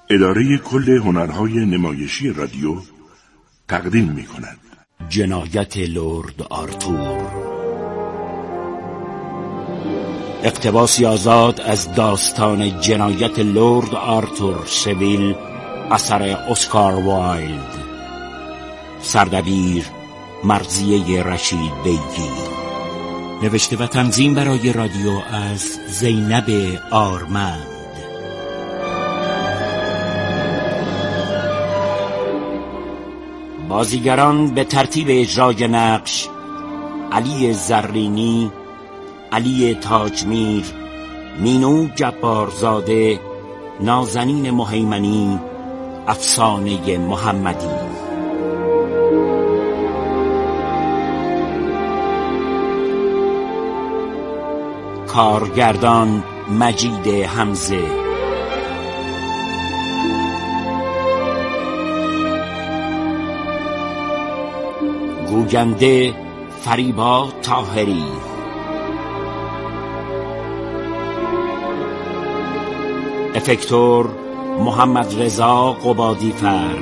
اداره کل هنرهای نمایشی رادیو تقدیم می‌کند. جنایت لرد آرتور، اقتباسی آزاد از داستان جنایت لرد آرتور سویل اثر اسکار وایلد، سردبیر مرضیه رشید بیگی، نوشته و تنظیم برای رادیو از زینب آرمند. بازیگران به ترتیب اجرای نقش: علی زرینی، علی تاجمیر، مینو جبارزاده، نازنین مهیمنی، افسانه محمدی. کارگردان مجید حمزه. گوینده فریبا طاهری. افکتور محمد رضا قبادیفر.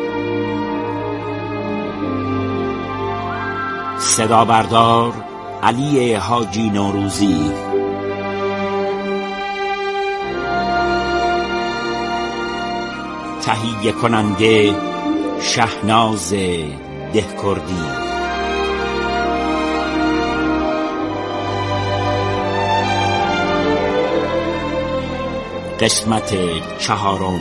صدا بردار علی حاجی نوروزی. تهیه کننده شهناز دهکردی. قسمت 4.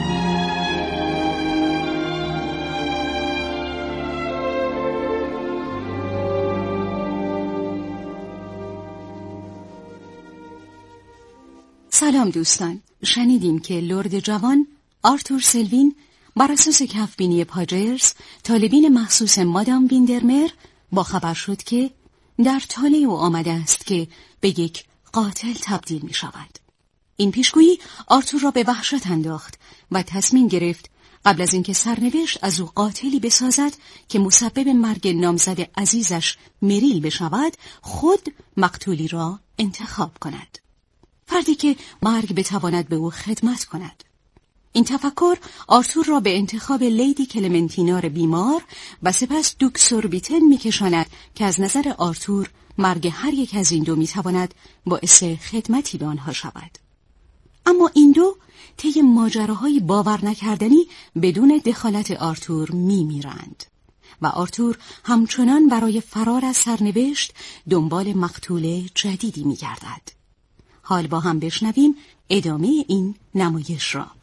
سلام دوستان، شنیدیم که لرد جوان آرتور سلوین بر اساس کفبینی پاجرز، طالبین مخصوص مادام ویندرمر، با خبر شد که در طالع او آمده است که به یک قاتل تبدیل می شود. این پیشگویی آرتور را به وحشت انداخت و تصمیم گرفت قبل از اینکه سرنوشت از او قاتلی بسازد که مسبب مرگ نامزد عزیزش مریل بشود، خود مقتولی را انتخاب کند. فردی که مرگ بتواند به او خدمت کند. این تفکر آرتور را به انتخاب لیدی کلمنتینار بیمار و سپس دوک سوربیتن می‌کشاند که از نظر آرتور مرگ هر یک از این دو می‌تواند باعث خدمتی به آنها شود. اما این دو طی ماجراهای باور نکردنی بدون دخالت آرتور می‌میرند و آرتور همچنان برای فرار از سرنوشت دنبال مقتول جدیدی می‌گردد. حال با هم بشنویم ادامه این نمایش را.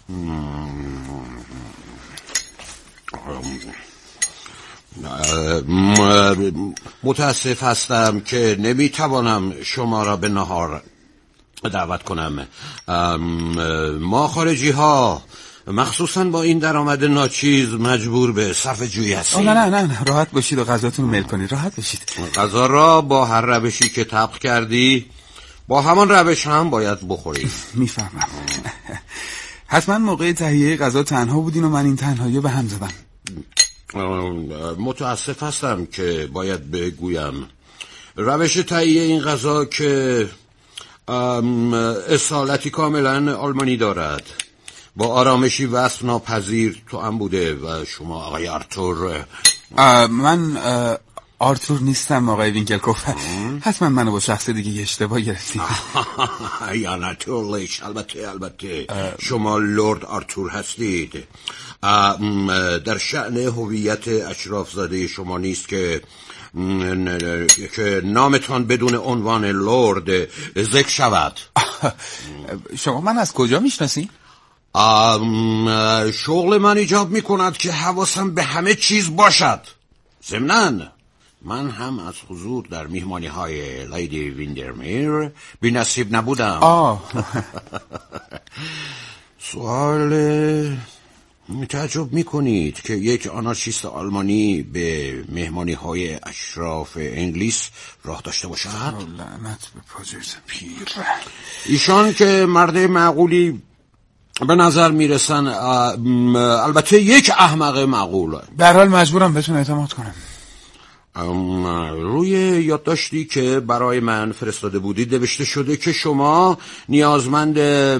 متاسف هستم که نمیتوانم شما را به نهار دعوت کنم. ما خارجی ها مخصوصا با این درآمد ناچیز مجبور به صف جویی هستیم. نه راحت باشید و غذاتون رو میل کنید. راحت باشید. غذا را با هر روشی که طبخ کردی با همان روش هم باید بخورید. میفهمم. حتما موقع تهیه غذا تنها بودین و من این تنهایی به هم زدم. متاسف هستم که باید بگویم روش تهیه این غذا که اصالتی کاملا آلمانی دارد، با آرامشی وصف ناپذیر تو هم بوده و شما آقای آرتور. من آرتور نیستم آقای وینکلکوف. حتما منو با شخص دیگه اشتباه گرفتید. یا ناتورلیش. البته شما لرد آرتور هستید. در شأن هویت اشرافزاده شما نیست که نامتان بدون عنوان لرد ذکر شود. شما من از کجا میشناسی؟ شغل من ایجاب میکند که حواسم به همه چیز باشد. ضمناً من هم از حضور در میهمانی های لیدی ویندرمیر بی نصیب نبودم. سوال تعجب میکنید که یک آنارشیست آلمانی به مهمانی های اشراف انگلیس راه داشته باشد؟ لعنت به پاجرز پیر. ایشان که مرد معقولی به نظر میرسن، البته یک احمق معقول. به هر حال مجبورم بهتون اعتماد کنم. روی یادداشتی که برای من فرستاده بودید نوشته شده که شما نیازمند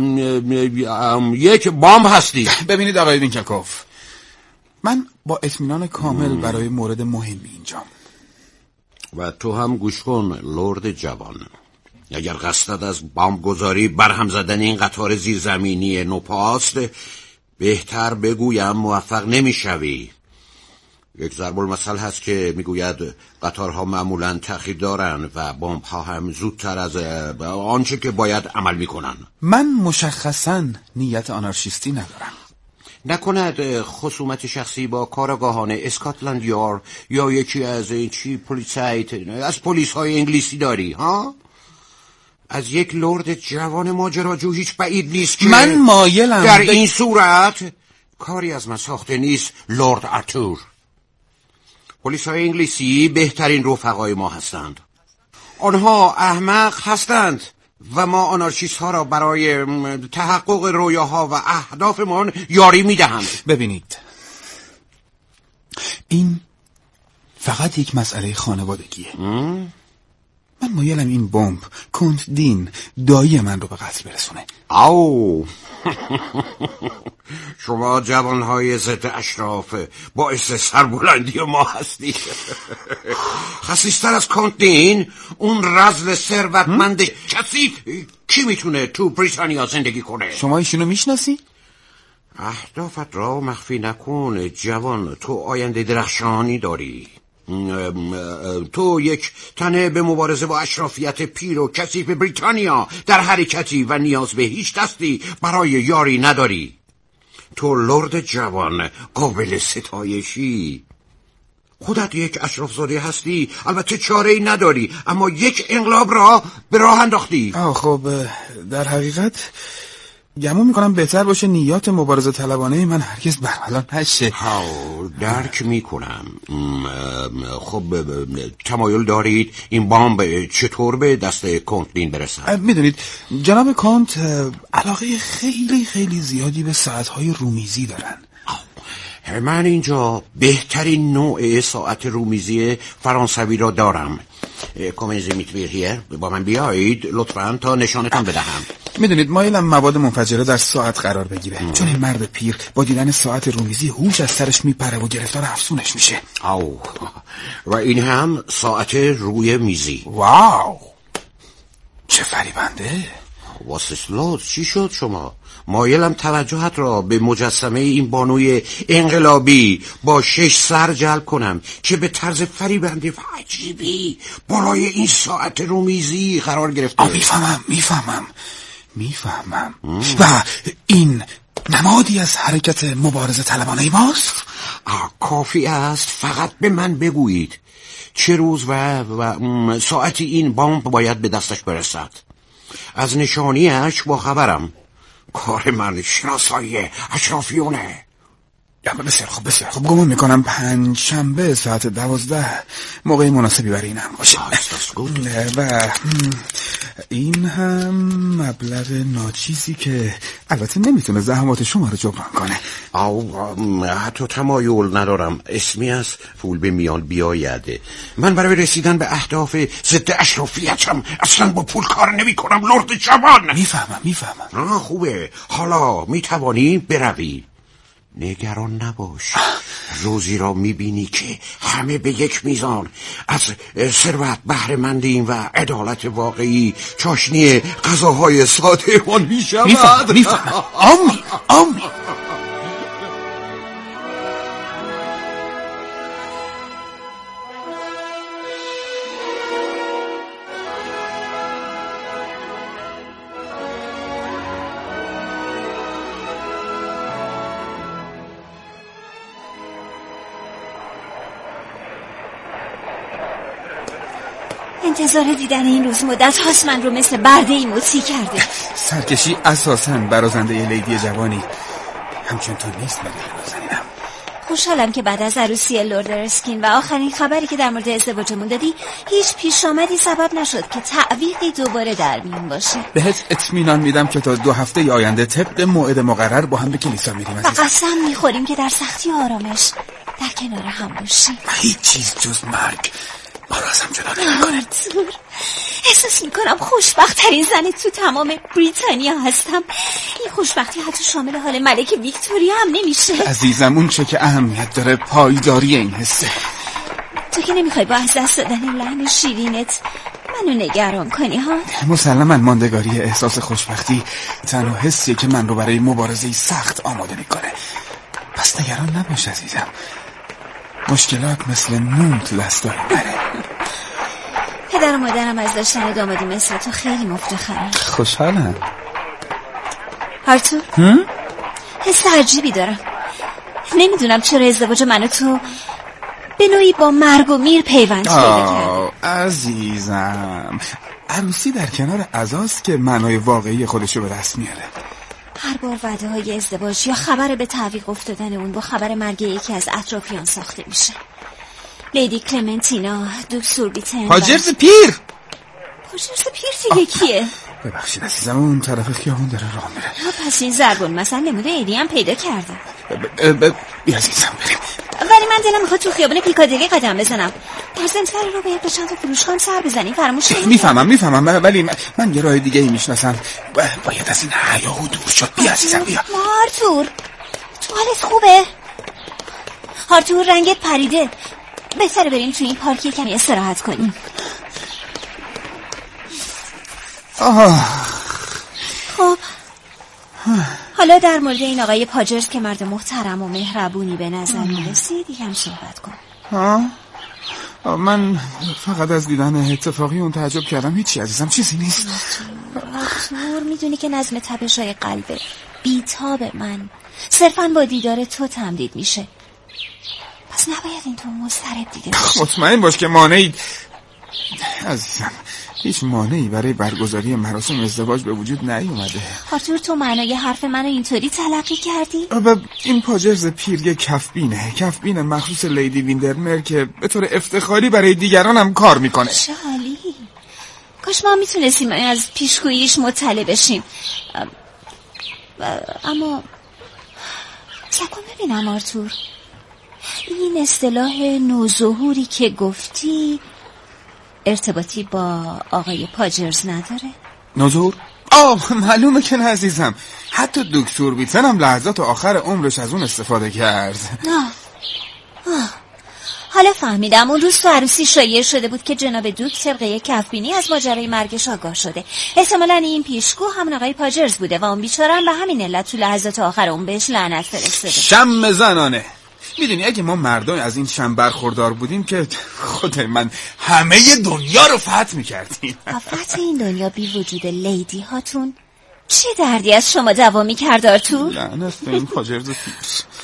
یک بمب هستید. ببینید آقای وینکلکوف، من با اطمینان کامل برای مورد مهمی اینجام. و تو هم گوش کن لرد جوان، اگر قصدت از بمب گذاری برهم زدن این قطار زیرزمینی نوپاست، بهتر بگویم موفق نمیشوی. یک ضرب المثل هست که میگوید قطارها معمولا تأخیر دارن و بمب ها هم زودتر از آنچه که باید عمل میکنن. من مشخصاً نیت آنارشیستی ندارم. نکند خصومت شخصی با کارآگاهان اسکاتلند یارد یا یکی از از پلیس های انگلیسی داری ها؟ از یک لرد جوان ماجراجو هیچ بعید نیست که من مایلم در این صورت کاری از من ساخته نیست لرد آرتور. پلیس های انگلیسی بهترین رفقای ما هستند. آنها احمق هستند و ما آنارشیست ها را برای تحقق رویاها و اهدافمان یاری میدهند. ببینید، این فقط یک مسئله خانوادگیه. من مایلم این بمب کنت دین دایی من رو به قتل برسونه. او شما جوانهای ضد اشراف باعث سربلندی ما هستی. خسیستر از کنت دین، اون رذل ثروتمند کسی کی میتونه تو بریتانیا زندگی کنه؟ شما ایشونو میشناسی؟ اهدافت را مخفی نکن جوان، تو آینده درخشانی داری. تو یک تنه به مبارزه با اشرافیت پیر و کثیف بریتانیا در حرکتی و نیاز به هیچ دستی برای یاری نداری. تو لرد جوان قابل ستایشی. خودت یک اشرافزاده هستی، البته چاره‌ای نداری، اما یک انقلاب را به راه انداختی. خب در حقیقت گمون میکنم بهتر باشه نیات مبارزه طلبانه من هرگز برملا نشه. درک میکنم. خب تمایل دارید این بمب چطور به دست کنت دین برسد؟ میدونید جناب کنت علاقه خیلی خیلی زیادی به ساعتهای رومیزی دارن. من اینجا بهترین نوع ساعت رومیزی فرانسوی را دارم. کمیزی میتویه با من بیایید لطفاً تا نشانتان بدهم. میدونید مایلم مواد منفجره در ساعت قرار بگیره، چون این مرد پیر با دیدن ساعت رومیزی هوش از سرش میپره و گرفتار افسونش میشه. و این هم ساعت روی میزی. واو، چه فریبنده. واسسلاد چی شد شما؟ مایلم توجهت را به مجسمه این بانوی انقلابی با 6 سر جلب کنم که به طرز فریبنده و عجیبی بالای این ساعت رومیزی قرار گرفته. میفهمم و این نمادی از حرکت مبارزه طلبانه ماست؟ کافی است فقط به من بگویید چه روز و ساعتی این بمب باید به دستش برسد. از نشانیش با خبرم. کار من شناسایی اشرافیونه. بسیار خوب گمان میکنم 5 شنبه ساعت 12 موقع مناسبی برای این هم باشه. و این هم مبلغ ناچیزی که البته نمیتونه زحمات شما رو جبران کنه. حتی تمایل ندارم اسمی از پول به میان بیاید. من برای رسیدن به اهداف ضد اشرافیتم اصلا با پول کار نمی کنم لرد جوان. میفهمم. خوبه، حالا میتوانی بروی. نگران نباش، روزی را میبینی که همه به یک میزان از ثروت بهره مندیم و عدالت واقعی چاشنی غذاهای ساده ما میشود. میفهمم. آمین. انتظار دیدن این روز مدت هاست من رو مثل برده ایموتی کرده. سرکشی اساساً برازنده لیدی جوانی همچون تو نیست. خوشحالم که بعد از عروسی لرد ارسکین و آخرین خبری که در مورد ازدواجمون دادی هیچ پیش آمدی سبب نشد که تعویقی دوباره در میون باشه. بهت اطمینان میدم که تا 2 هفته آینده طبق موعد مقرر با هم به کلیسا میریم. و قسم میخوریم که در سختی و آرامش در کنار هم باشیم. هیچ چیز جز مرگ ما را از هم جدا نمی‌کنه. آرتور، احساس میکنم خوشبخت‌ترین زن تو تمام بریتانیا هستم. این خوشبختی حتی شامل حال ملکه ویکتوریا هم نمیشه. عزیزم، اون چه که اهمیت داره پایداری این حسه. تو که نمیخوای با از دست دادن لحن شیرینت منو نگران کنی ها؟ مسلماً ماندگاری احساس خوشبختی تنها حسیه که من رو برای مبارزه سخت آماده میکنه. پس نگران نباش عزیزم، مشکلات مثل نون تو دستای منه. پدر و مادرم از داشتن دامادی مثل تو خیلی مفتخرن. خوشحالم. آرتور، حس عجیبی دارم. نمیدونم چرا ازدواج من و تو به نوعی با مرگ و میر پیوند پیدا کرده. عزیزم، عروسی در کنار عزاست که معنای واقعی خودشو به دست میاره. هر بار وعده های ازدواج یا خبر به تعویق افتادن اون با خبر مرگ یکی از اطرافیان ساخته میشه. لیدی کلمنتینا، دوک سوربیتن، پاجرز پیر. پاجرز پیر دیگه کیه؟ ببخشید عزیزم، اون طرف خیابون داره راه میره. پس این ضربون مثلا نموده ایدی هم پیدا کرده. بیا عزیزم بریم. ولی من دلم میخواد تو خیابون پیکادیلی قدم بزنم. در ضمن سر رو باید به چند تا فروشگاه سر بزنیم. فراموش نکنید. میفهمم ولی من یه راه دیگه ای میشناسم. باید از این حیاهو دور شد. بیا عزیزم بیا. آرتور، تو حالت خوبه؟ آرتور، رنگت پریده. بهتره بریم تو این پارکی کمی استراحت کنیم. خب حالا در مورد این آقای پاجرز که مرد محترم و مهربونی به نظر میرسی دیگه هم صحبت کن. من فقط از دیدن اتفاقی اون تعجب کردم. هیچی عزیزم، چیزی نیست. آرتور، میدونی که نظم تپش‌های قلب بیتاب من صرفاً با دیدار تو تمدید میشه. پس نباید اینطور مضطرب دیده باشی. مطمئن باش که مانعی عزیزم، هیچ مانعی برای برگزاری مراسم ازدواج به وجود نیومده. آرتور، تو معنای حرف منو اینطوری تلقی کردی؟ این پاجرز پیر یه کفبین مخصوص لیدی ویندرمر که به طور افتخاری برای دیگران هم کار میکنه. شالی، کاش ما میتونستیم از پیشگوییش مطلع بشیم. اما سکن ببینم آرتور، این اصطلاح نوظهوری که گفتی ارتباطی با آقای پاجرز نداره؟ نوظهور؟ معلومه که نه عزیزم. حتی دوک سوربیتن هم لحظات آخر عمرش از اون استفاده کرد. حالا فهمیدم. اون روز تو عروسی شایع شده بود که جناب دوک طبق یک کفبینی از ماجرای مرگش آگاه شده. احتمالاً این پیشگو همون آقای پاجرز بوده و اون بیچاره به همین علت تو لحظات آخر اون بهش لعنت فرستاده. شم زنانه. میدونی اگه ما مردم از این شم برخوردار بودیم که خدای من همه دنیا رو فتح میکردیم. فتح این دنیا بی وجود لیدی هاتون چه دردی از شما دوا میکرد آرتور؟ لعنت به این پاجرز پیر.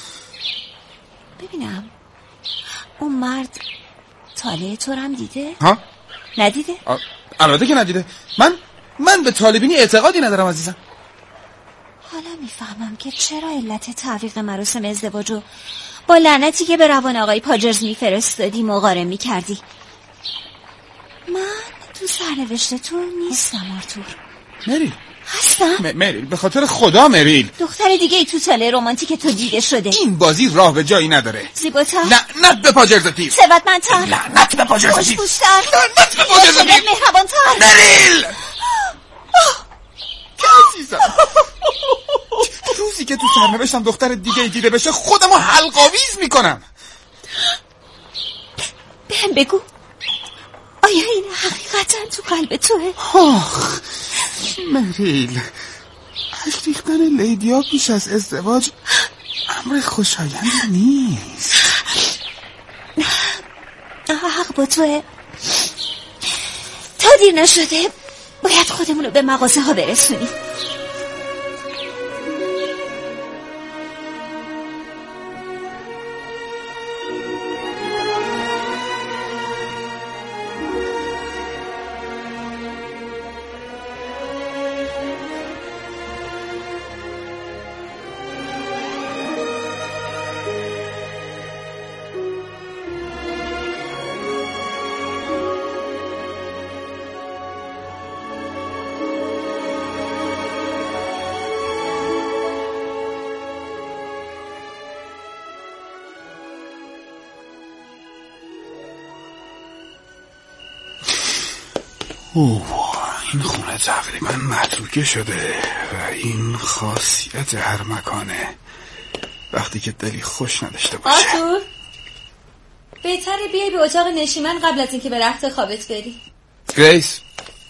ببینم اون مرد طالع تو رو هم دیده؟ ها؟ ندیده؟ البته که ندیده. من به طالبینی اعتقادی ندارم عزیزم. حالا میفهمم که چرا علت تعویق مراسم ازدواجو با لعنتی که به روان آقای پاجرز میفرستادی مقارن میکردی. من تو سرنوشت تو نیستم آرتور. مریل هستم؟ مریل، به خاطر خدا مریل. دختر دیگه ای تو ساله رمانتیک تو دیده شده. این بازی راه به جایی نداره. زیباتر، لعنت به پاجرز پیر. ثروتمندتر، لعنت به پاجرز پیر. خوش‌پوش‌تر، لعنت به پاجرز پیر. مهربانتر. مریل عزیزم، روزی که تو سرنوشتم دختر دیگه ای دیده بشه خودمو حلق‌آویز میکنم. بهم بگو، آیا این حقیقتا تو قلب توه؟ مریل، اشک ریختن لیدیا پیش از ازدواج امر خوشایندی نیست. حق با توه. تا دیر نشده باید خودمونو به مغازه ها برسونیم. این خونه تقریبا متروکه شده و این خاصیت هر مکانه وقتی که دلی خوش نداشته باشه. آرتور بهتره بیای به اتاق نشیمن قبل از اینکه به رخت خوابت بری. گریس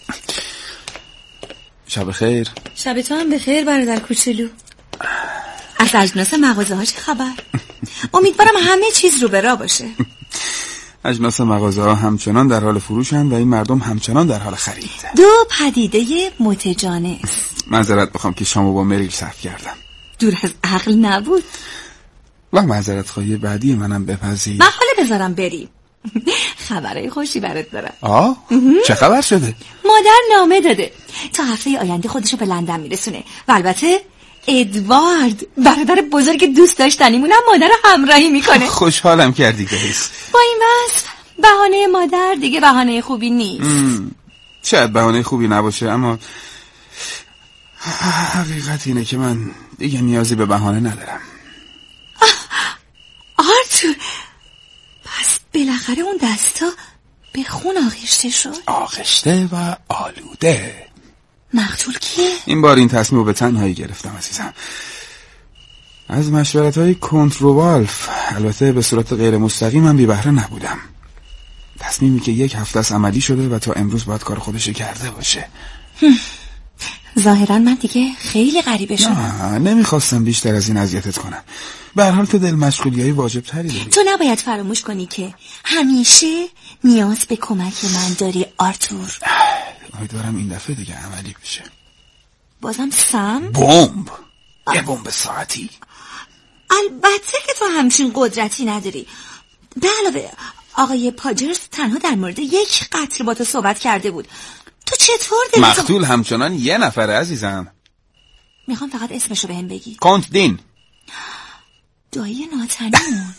شب خیر. شب تو هم بخیر برادر کوچولو. از اجناس مغازه ها چه خبر؟ امیدوارم همه چیز رو به راه باشه. اجناس مغازه ها همچنان در حال فروشن و این مردم همچنان در حال خرید. دو پدیده متجانس. معذرت بخوام که شامو با مریل صرف کردم. دور از عقل نبود. و معذرت خواهی بعدی منم بپذیر. من حالا بذارم بریم. خبرهای خوشی برات دارم. چه خبر شده؟ مادر نامه داده تا هفته آینده خودشو به لندن میرسونه و البته ادوارد برادر بزرگ دوست داشتنیمونم مادر همراهی میکنه. خوشحالم کردی گریس. با این وصف بهانه مادر دیگه بهانه خوبی نیست. شاید بهانه خوبی نباشه اما حقیقت اینه که من دیگه نیازی به بهانه ندارم. آرتور پس بالاخره اون دستا به خون آغشته شد. آغشته و آلوده. مقتول کیه؟ این بار این تصمیم رو به تنهایی گرفتم عزیزم، از مشورت‌های کنتروالف. البته به صورت غیر مستقیم من بی بهره نبودم. تصمیمی که 1 هفته است عملی شده و تا امروز باید کار خودش کرده باشه. ظاهرا من دیگه خیلی غریبه شدم. نه نمیخواستم بیشتر از این اذیتت کنم. به هر حال تو دل مشغولیای واجب تری داری. تو نباید فراموش کنی که همیشه نیاز به کمک من داری آرتور. امیدوارم این دفعه دیگه عملی بشه. بازم سم؟ بمب. یه بمب ساعتی. البته که تو همچین قدرتی نداری. به علاوه آقای پاجرز تنها در مورد 1 قتل با تو صحبت کرده بود. تو چطور داری؟ مقتول همچنان 1 نفره عزیزم. میخوام فقط اسمشو بهم بگی. کنت دین. دایی ناتنیمون.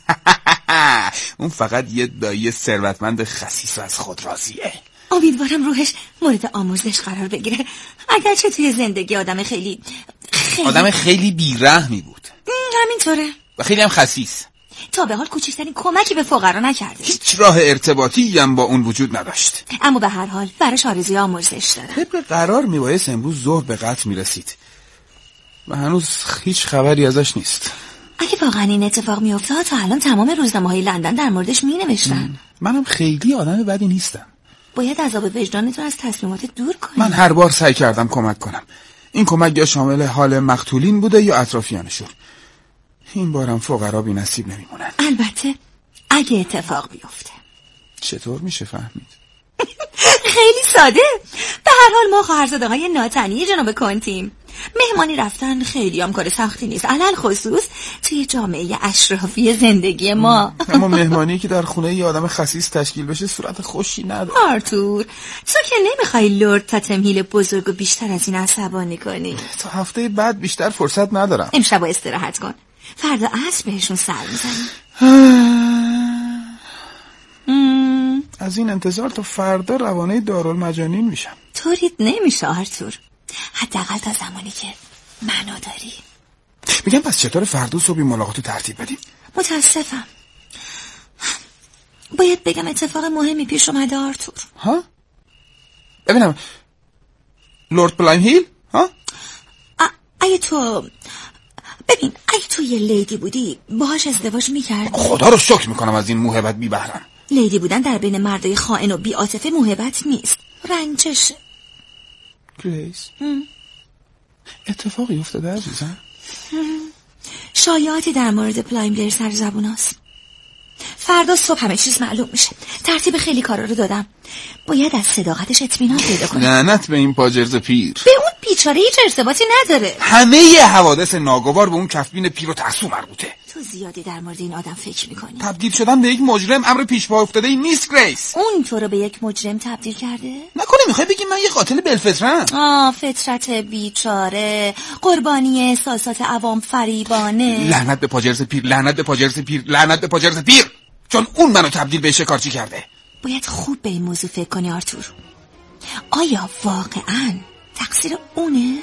اون فقط یه دایی ثروتمند خسیس از خود راضیه. امیدوارم روحش مورد آموزش قرار بگیره. اگرچه توی زندگی آدم خیلی بیرحمی بود. همینطوره. و خیلی هم خسیس. تا به حال کوچکترین کمکی به فقرا نکرده. هیچ راه ارتباطی هم با اون وجود نداشت. اما به هر حال براش آرزوی آموزش داره. طبق قرار میبایست امروز ظهر به قتل میرسید و هنوز هیچ خبری ازش نیست. اگه واقعا این اتفاق میافتاد تا الان تمام روزنامه‌های لندن در موردش مینوشتن. منم خیلی آدم بدی نیستم. باید عذاب وجدانتون از تصمیمات دور کنی. من هر بار سعی کردم کمک کنم. این کمک یا شامل حال مقتولین بوده یا اطرافیانشون. این بارم فقرا بی نصیب نمیمونن. البته اگه اتفاق بیفته. چطور میشه فهمید؟ خیلی ساده. به هر حال ما خواهرزاده‌های ناتنی جناب کنتیم. مهمانی رفتن خیلی هم کار سختی نیست، علل خصوص توی جامعه اشرافی زندگی ما. اما مهمانی که در خونه یه آدم خسیس تشکیل بشه صورت خوشی نداره. آرتور تو که نمیخوای لرد تا تمهیل بزرگ و بیشتر از این عصبانی کنی. تا هفته بعد بیشتر فرصت ندارم. امشب استراحت کن، فردا عصر بهشون سر میزنی. از این انتظار تا فردا روانه دارالمجانین میشم. طوریت نمیشه آرتور، حداقل تا زمانی که منو داری. میگم پس چطور فردا صبحی ملاقاتو ترتیب بدیم؟ متاسفم، باید بگم اتفاق مهمی پیش اومده آرتور. ها؟ ببینم لورد بلایم هیل؟ ها؟ اگه تو یه لیدی بودی باهاش ازدواج میکردی؟ خدا رو شکر میکنم از این موهبت بی بهرم. لیدی بودن در بین مردای خائن و بی عاطفه موهبت نیست، رنجشه. گریس اتفاقی افتاده عزیزم؟ شایعاتی در مورد پلایم بلر سر زبون هست. فردا صبح همه چیز معلوم میشه. ترتیب خیلی کارا رو دادم، باید از صداقتش اطمینان پیدا کنم. لعنت به این پاجرز پیر. به اون بیچاره هیچ ارتباطی نداره. همه ی حوادث ناگوار به اون کفبین پیر و ترسو مربوطه. تو زیادی در مورد این آدم فکر میکنی. تبدیل شدن به یک مجرم امر پیش پا افتاده این نیست گریس. اون تو رو به یک مجرم تبدیل کرده؟ نکنه میخوای بگی من یه قاتل بالفطرم؟ فطرت بیچاره، قربانی احساسات عوام فریبانه. لعنت به پاجرز پیر، لعنت به پاجرز پیر، لعنت به پاجرز پیر، چون اون منو تبدیل به شکارچی کرده. باید خوب به این موضوع فکر کنی آرتور. آیا واقعاً تقصیر اونه؟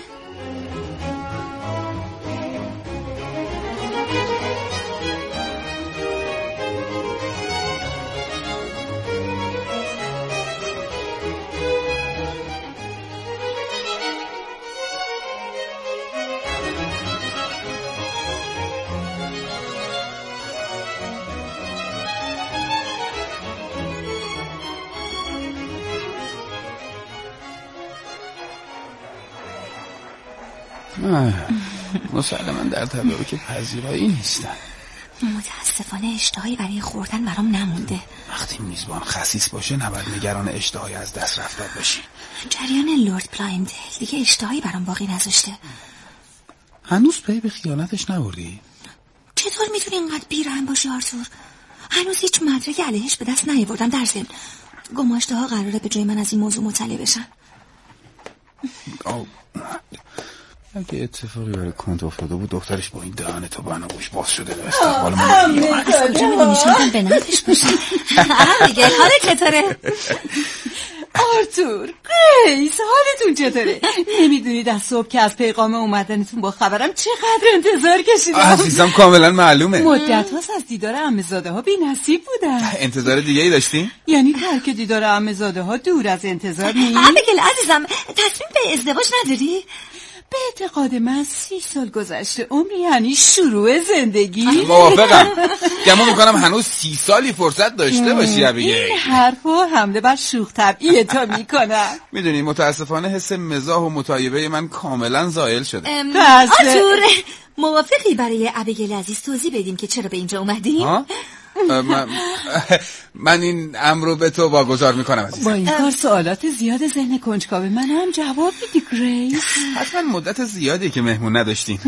مسلماً در تدارک پذیرایی نیستم. متاسفانه اشتهایی برای خوردن برام نمونده. وقتی میزبان خسیس باشه نباید نگران اشتهای از دست رفته باشی. جریان لورد بلایندل دیگه اشتهایی برام باقی نذاشته. هنوز پی به خیانتش نبردی؟ چطور میتونی اینقدر بی‌رحم باشی آرتور؟ هنوز هیچ مدرک علیهش به دست نیاوردم. در ضمن گماشته‌ها قراره به جای من از این موضوع مطلع بشن. اگه اتفاقی برای کنت افتاده بود دخترش با این دهان تو بناگوش باز شده به استقبال من از کجا میدونی شاید به نفعش باشه؟ دیگه حالت چطوره؟ آرتور، گریس، حالتون چطوره؟ نمیدونید از صبح که از پیغام اومدنتون با خبرم چقدر انتظار کشیدم. عزیزم کاملا معلومه. مدت هاست از دیدار عمه‌زاده ها بی نصیب بودم. انتظار دیگه ای داشتین؟ یعنی ترک دیدار عمه‌زاده ها دور از انتظار نیست؟ ابیگیل عزیزم، تصمیم به ازدواج نداری؟ به اعتقاد من 30 سال گذشته عمر یعنی شروع زندگی. موافقم. گمان میکنم هنوز 30 سالی فرصت داشته باشی ابیگیل. این حرفو حمله بر شوخ طبعیه تا میکنم. میدونی متاسفانه حس مزاح و مطایبه من کاملا زائل شده. آرتور، موافقی برای ابیگیل عزیز توضیح بدیم که چرا به اینجا اومدیم؟ من این امر رو به تو واگذار میکنم عزیزم. با این کار سوالات زیاد ذهن کنجکاو من هم جواب میدی گریس؟ حتما مدت زیادی که مهمون نداشتیم.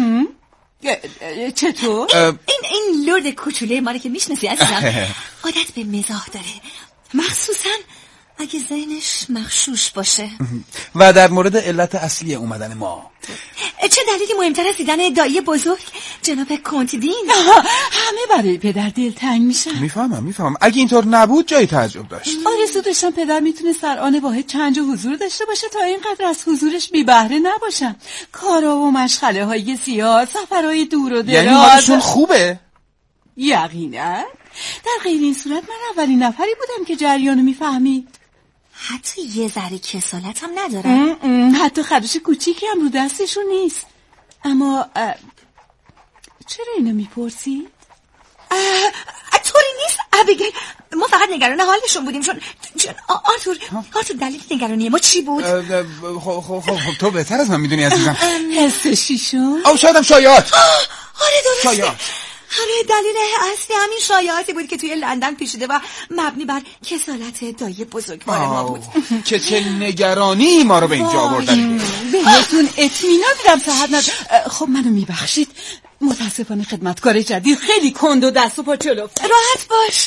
چطور؟ این لرد کوچوله ما رو که میشناسی عزیزم عادت به مزاح داره، مخصوصا اگه ذهنش مغشوش باشه. و در مورد علت اصلی اومدن ما، چه دلیلی مهمتر از دیدن دایی بزرگ جناب کنت دین؟ همه برای پدر دلتنگ میشن. میفهمم. اگه اینطور نبود جای تعجب داشت. آرزو داشتم پدر میتونه در آن واحد چند جا حضور داشته باشه تا اینقدر از حضورش بی بهره نباشم. کارا و مشغله های زیاد، سفرهای دور و دراز. یعنی حالشون خوبه؟ یقینا. در غیر این صورت من اولین نفری بودم که جریانو میفهمید. حتی یه ذره کسالت هم ندارم. حتی خدوش کوچیکی هم رو دستشون نیست. اما چرا اینو میپرسید؟ طوری نیست ابیگیل، ما فقط نگران حالشون بودیم. چون آرتور دلیل نگرانی ما چی بود؟ خب تو بهتر از من میدونی عزیزم. حس شیشم؟ شایدم شایعات. آره درسته. شایعات. همه دلیل اصلی همین شایعاتی بود که توی لندن پیچیده و مبنی بر کسالت دایی بزرگوار ما بود. که چه نگرانی ما رو به اینجا آوردن. بهتون اطمینان میدم صحت خب منو میبخشید، متاسفانه خدمتکار جدید خیلی کند و دست و پا جلو. راحت باش.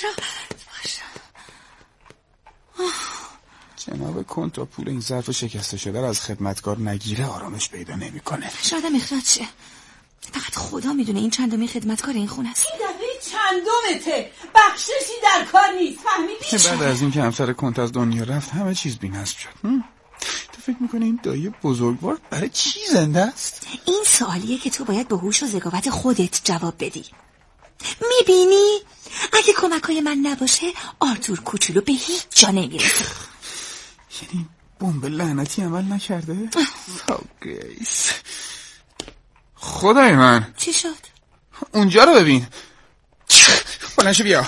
جناب کنت تا پول این ظرف شکسته شده رو از خدمتکار نگیره آرامش پیدا نمیکنه. شاید اخراج شه. فقط خدا میدونه این چندمی خدمتکار این خونه است. این دفعه چندمته، بخششی در کار نیست، فهمیدی؟ بعد از این که همسر کنت از دنیا رفت همه چیز بی‌نظم شد. تو فکر میکنی این دایی بزرگوار برای چی زنده است؟ این سوالیه که تو باید به هوش و ذکاوت خودت جواب بدی. میبینی؟ اگه کمکای من نباشه آرتور کوچولو به هیچ جا نمیرسه. یعنی بمب لعنتی عمل نکرده؟ گریس، خدای من چی شد؟ اونجا رو ببین. بلنشو بیا.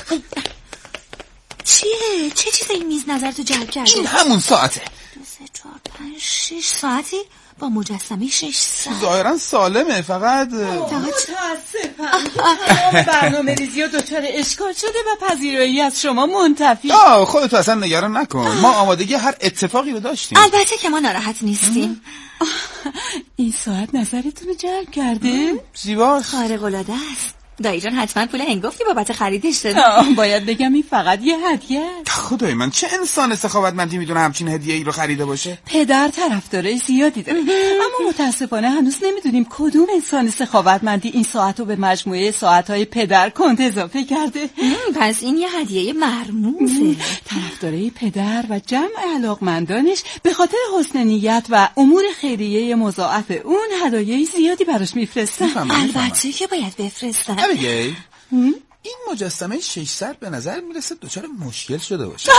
چیه؟ چه چیز این میز نظرتو جلب کرده؟ این همون ساعته. 2 3 4 5 6 ساعتی با مجسمه 6 ساعت. ظاهرا سالمه، فقط متاسفم تمام برنامه ریزی و دچار اشکال شده و پذیرایی از شما منتفی. خودت اصلا نگران نکن. ما آمادگی هر اتفاقی رو داشتیم. البته که ما ناراحت نیستیم. این ساعت نظرتون رو جلب کرده؟ زیباست، خارق‌العاده است. دایی جان حتما پول هنگفتی بابت خریدش داده. باید بگم این فقط یه هدیه است. خدای من چه انسان سخاوتمندی میدونه همچین هدیه ای رو خریده باشه؟ پدر طرفدارای زیادی داره، اما متاسفانه هنوز نمیدونیم کدوم انسان سخاوتمندی این ساعت رو به مجموعه ساعت‌های پدر کنت اضافه کرده. پس این یه هدیه مرموزه. طرفدارای پدر و جمع علاقمندانش به خاطر حسن نیت و امور خیریه مضاعف اون هدایای زیادی براش میفرستن. البته که باید بفرستن. ابیگیل، این مجسمه 6 سر به نظر میرسه دچار مشکل شده باشه.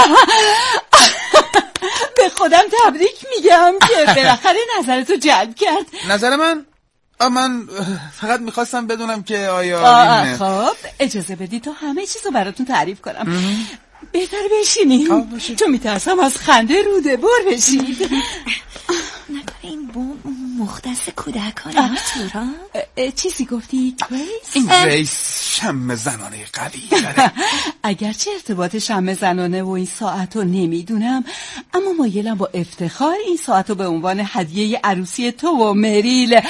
به خودم تبریک میگم که بالاخره نظرتو جلب کرد. نظر من فقط میخواستم بدونم که آیا خب اجازه بدی تا همه چیزو براتون تعریف کنم. بهتر بشینیم چون میترسم از خنده روده بر بشید. نکنه این بوم مختص کودکان آرتور. چیزی گفتی گریس؟ این گریس شم زنانه قوی داره. اگرچه ارتباط شم زنانه و این ساعت رو نمیدونم، اما مایلم با افتخار این ساعت رو به عنوان هدیه عروسی تو و مریل.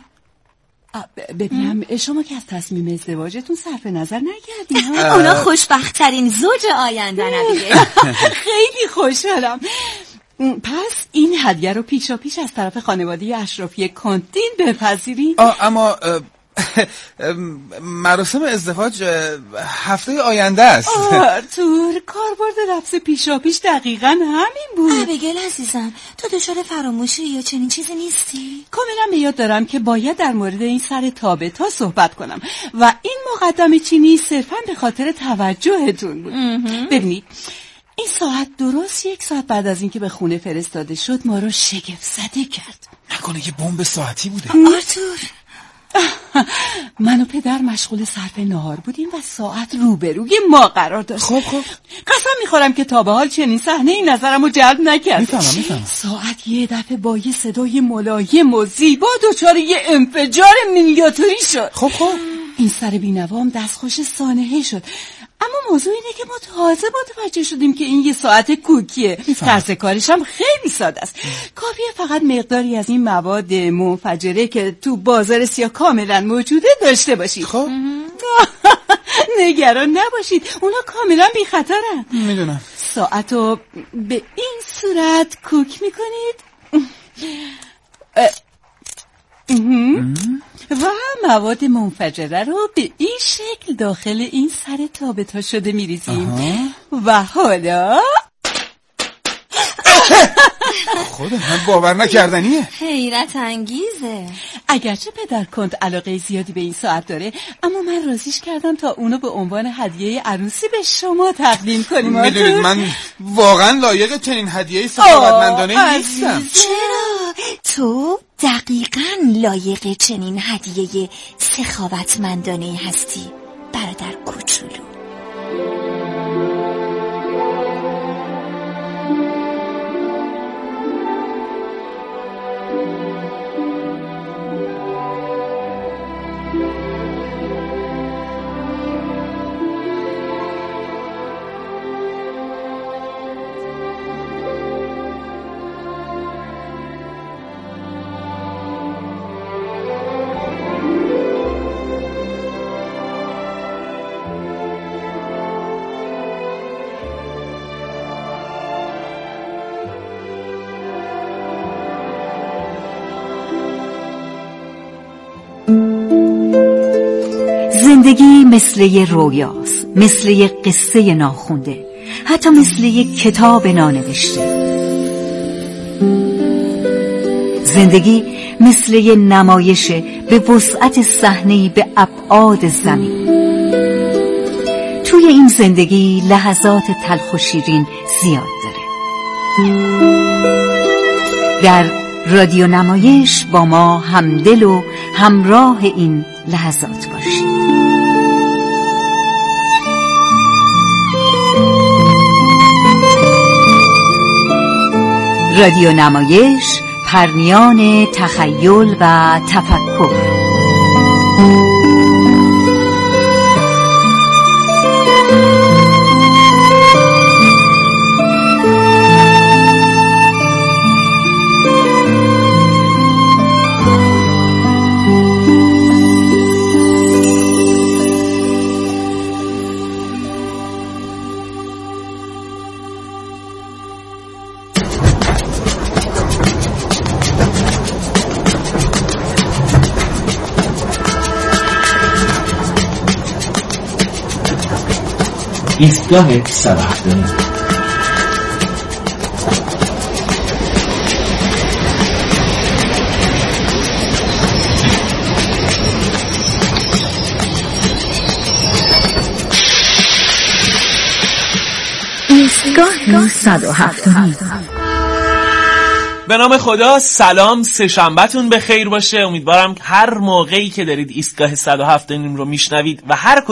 ببینم شما که از تصمیم ازدواجتون صرف نظر نکردین؟ اونا خوشبخت‌ترین زوج آینده نبیه. خیلی خوشحالم. پس این هدیه رو پیشا پیش از طرف خانواده اشرافی کانتین بپذیرین؟ اما مراسم ازدواج هفته آینده است. آرتور، کاربرد لفظ پیشا پیش دقیقاً همین بود. ابیگل عزیزم، تو دچار فراموشی یا چنین چیزی نیستی؟ کاملا به یاد دارم که باید در مورد این سر تابتا صحبت کنم و این مقدمه چینی صرفاً به خاطر توجهتون بود. ببینید، این ساعت درست 1 ساعت بعد از اینکه به خونه فرستاده شد ما رو شگفت زده کرد. نکنه یه بمب ساعتی بوده؟ آرتور، من و پدر مشغول صرف نهار بودیم و ساعت روبروی ما قرار داشت. خب قسم میخورم که تا به حال چنین صحنه این نظرم رو جلب نکرد. میفهمم. ساعت یه دفعه با یه صدای ملایم و زیبا دچار یه انفجار مینیاتوری شد. خب این سر بینوام دستخوش سانحه شد. اما موضوع اینه که ما تازه متوجه شدیم که این یه ساعت کوکیه. طرز کارش هم خیلی ساده است. کافیه فقط مقداری از این مواد منفجره که تو بازار سیاه کاملا موجوده داشته باشید. خب نگران نباشید، اونا کاملا بی خطرن. میدونم. ساعت رو به این صورت کوک میکنید و مواد منفجره رو به این شکل داخل این سر تابتا شده میریزیم. و حالا خدا، من باور نکردنیه. حیرت انگیزه. اگرچه پدر کنت علاقه زیادی به این ساعت داره، اما من راضیش کردم تا اونو به عنوان هدیه عروسی به شما تقدیم کنیم. میدونید من واقعا لایق چنین هدیه سخاوتمندانه نیستم. چرا؟ تو دقیقاً لایق چنین هدیه سخاوتمندانه هستی برادر کوچولو. زندگی مثل یه رویاست، مثل یه قصه ناخونده، حتی مثل یه کتاب نانوشته. زندگی مثل یه نمایش به وسعت صحنه‌ای به ابعاد زمین. توی این زندگی لحظات تلخ و شیرین زیاد داره. در رادیو نمایش با ما همدل و همراه این لحظات باشید. رادیو نمایش، پرنیان تخیل و تفکر. ایستگاه 107. ایستگاه 107. به نام خدا، سلام، سه‌شنبه‌تون به خیر باشه. امیدوارم هر موقعی که دارید ایستگاه 107 رو میشنوید و هر